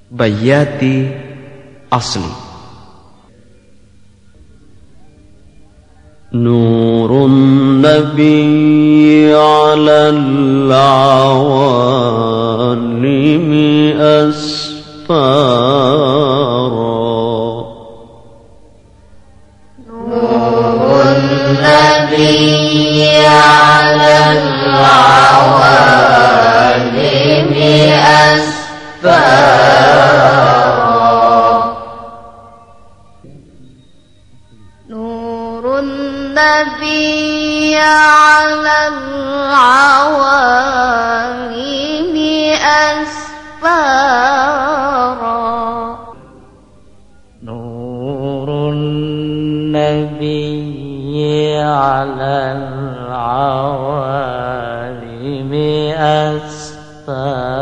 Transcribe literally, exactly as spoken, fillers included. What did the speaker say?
Bayati asli. Nurun Nabi ala al-awalimi asfara. Nurun Nabi ala al-awalimi asfara. النبي على العوالم أسفارا. نور النبي على العوالم أسفارا.